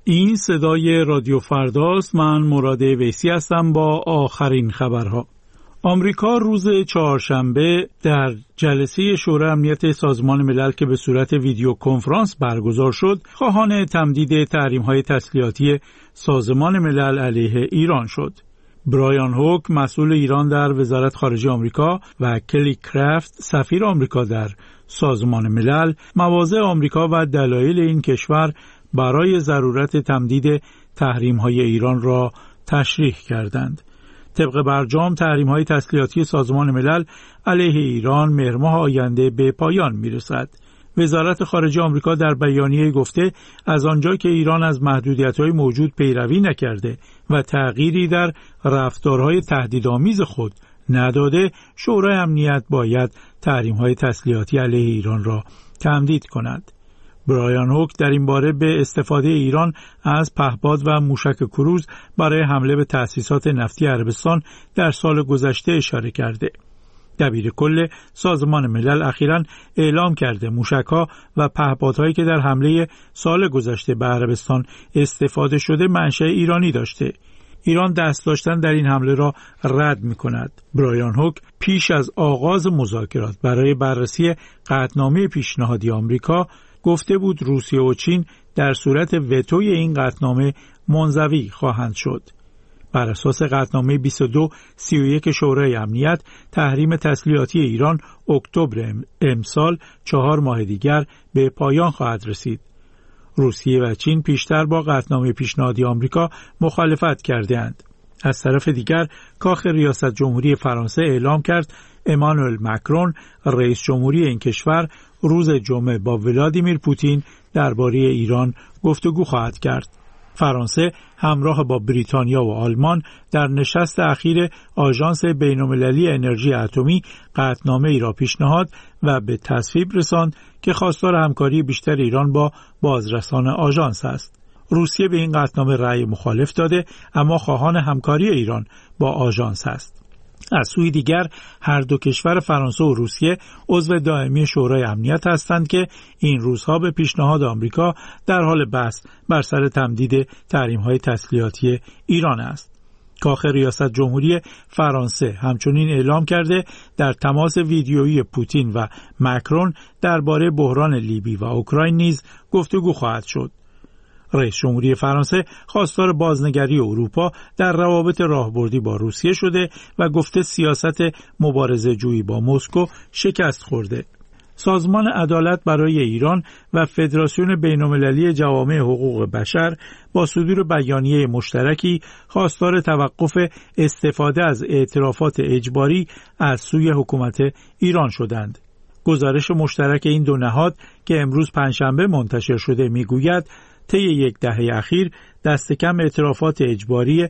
این صدای رادیو فرداست. من مراد ویسی هستم با آخرین خبرها. آمریکا روز چهارشنبه در جلسه شورای امنیت سازمان ملل که به صورت ویدیو کنفرانس برگزار شد، خواهان تمدید تحریم‌های تسلیحاتی سازمان ملل علیه ایران شد. برایان هوک، مسئول ایران در وزارت خارجه آمریکا، و کلی کرافت، سفیر آمریکا در سازمان ملل، مواضع آمریکا و دلایل این کشور برای ضرورت تمدید تحریم‌های ایران را تشریح کردند. طبق برجام تحریم‌های تسلیحاتی سازمان ملل علیه ایران مهر ماه آینده به پایان می‌رسد. وزارت خارجه آمریکا در بیانیه گفته از آنجا که ایران از محدودیت‌های موجود پیروی نکرده و تغییری در رفتارهای تهدیدآمیز خود نداده، شورای امنیت باید تحریم‌های تسلیحاتی علیه ایران را تمدید کند. برایان هوک در این باره به استفاده ایران از پهپاد و موشک کروز برای حمله به تأسیسات نفتی عربستان در سال گذشته اشاره کرده. دبیر کل سازمان ملل اخیراً اعلام کرده موشک‌ها و پهپادهایی که در حمله سال گذشته به عربستان استفاده شده منشأ ایرانی داشته. ایران دست داشتن در این حمله را رد می‌کند. برایان هوک پیش از آغاز مذاکرات برای بررسی قطعنامه پیشنهادی آمریکا گفته بود روسیه و چین در صورت وتوی این قطعنامه منزوی خواهند شد. بر اساس قطعنامه 2231 شورای امنیت، تحریم تسلیحاتی ایران اکتبر امسال 4 ماه دیگر به پایان خواهد رسید. روسیه و چین پیشتر با قطعنامه پیشنهادی آمریکا مخالفت کرده‌اند. از طرف دیگر کاخ ریاست جمهوری فرانسه اعلام کرد امانوئل مکرون، رئیس جمهوری این کشور، روز جمعه با ولادیمیر پوتین درباره ایران گفتگو خواهد کرد. فرانسه همراه با بریتانیا و آلمان در نشست اخیر آژانس بین‌المللی انرژی اتمی قطعنامه ای را پیشنهاد و به تصویب رساند که خواستار همکاری بیشتر ایران با بازرسان آژانس است. روسیه به این قطعنامه رأی مخالف داده، اما خواهان همکاری ایران با آژانس است. از سوی دیگر هر دو کشور فرانسه و روسیه عضو دائمی شورای امنیت هستند که این روزها به پیشنهاد آمریکا در حال بحث بر سر تمدید تحریم‌های تسلیحاتی ایران است. کاخ ریاست جمهوری فرانسه همچنین اعلام کرده در تماس ویدیویی پوتین و مکرون درباره بحران لیبی و اوکراین نیز گفتگو خواهد شد. رئیس جمهوری فرانسه خواستار بازنگری اروپا در روابط راهبردی با روسیه شده و گفته سیاست مبارزه جویی با مسکو شکست خورده. سازمان عدالت برای ایران و فدراسیون بین‌المللی جوامع حقوق بشر با صدور بیانیه مشترکی خواستار توقف استفاده از اعترافات اجباری از سوی حکومت ایران شدند. گزارش مشترک این دو نهاد که امروز پنجشنبه منتشر شده میگوید طی یک دهه اخیر دست کم اعترافات اجباری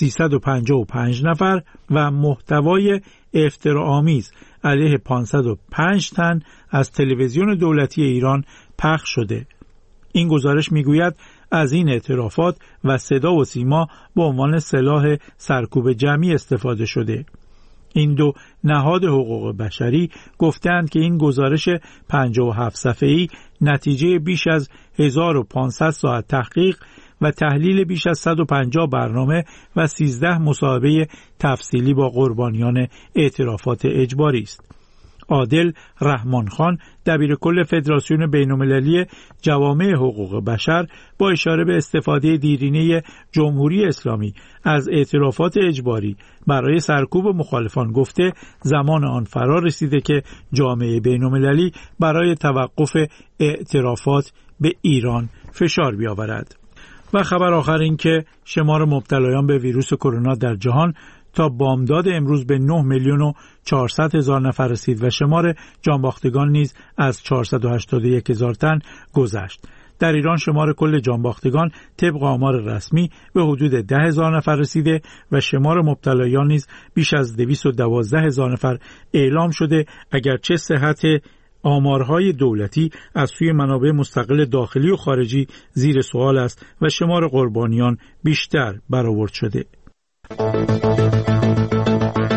355 نفر و محتوای افتراآمیز علیه 505 تن از تلویزیون دولتی ایران پخش شده. این گزارش میگوید از این اعترافات و صدا و سیما به عنوان سلاح سرکوب جمعی استفاده شده. این دو نهاد حقوق بشری گفتند که این گزارش 57 صفحه‌ای نتیجه بیش از 1500 ساعت تحقیق و تحلیل بیش از 150 برنامه و 13 مصاحبه تفصیلی با قربانیان اعترافات اجباری است. عادل رحمانخان، دبیر کل فدراسیون بین‌المللی جوامع حقوق بشر، با اشاره به استفاده دیرینه جمهوری اسلامی از اعترافات اجباری برای سرکوب مخالفان گفته زمان آن فرا رسیده که جامعه بین‌المللی برای توقف اعترافات به ایران فشار بیاورد. و خبر آخر این که شمار مبتلایان به ویروس کرونا در جهان تا بامداد امروز به 9,400,000 نفر رسید و شمار جانباختگان نیز از 481,000 تن گذشت. در ایران شمار کل جانباختگان طبق آمار رسمی به حدود 10,000 نفر رسیده و شمار مبتلایان نیز بیش از 212,000 نفر اعلام شده، اگرچه صحت آمارهای دولتی از سوی منابع مستقل داخلی و خارجی زیر سوال است و شمار قربانیان بیشتر برآورد شده.